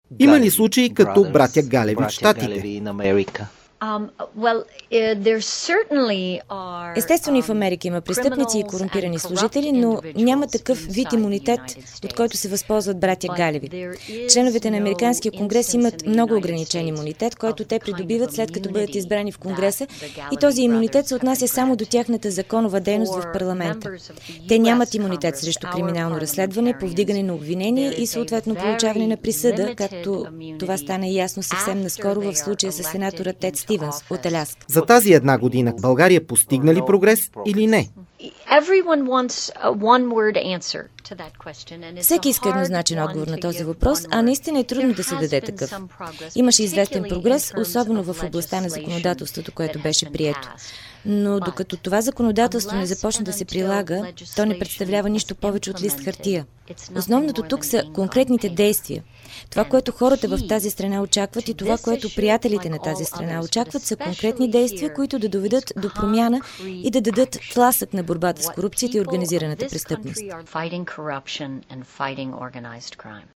Има ли случаи като братя Галеви в Щатите? Естествено и в Америка има престъпници и корумпирани служители, но няма такъв вид имунитет, от който се възползват братя Галеви. Членовете на Американския конгрес имат много ограничен имунитет, който те придобиват след като бъдат избрани в Конгреса, и този имунитет се отнася само до тяхната законова дейност в парламента. Те нямат имунитет срещу криминално разследване, повдигане на обвинения и съответно получаване на присъда, както това стана ясно съвсем наскоро в случая с сенатора Тед Стивенс от Аляска. За тази една година България постигна ли прогрес или не? Всеки иска еднозначен отговор на този въпрос, а наистина е трудно да се даде такъв. Имаше известен прогрес, особено в областта на законодателството, което беше прието. Но докато това законодателство не започне да се прилага, то не представлява нищо повече от лист хартия. Основното тук са конкретните действия. Това, което хората в тази страна очакват и това, което приятелите на тази страна очакват, са конкретни действия, които да доведат до промяна и да дадат тласък на борбата с корупцията и организираната престъпност.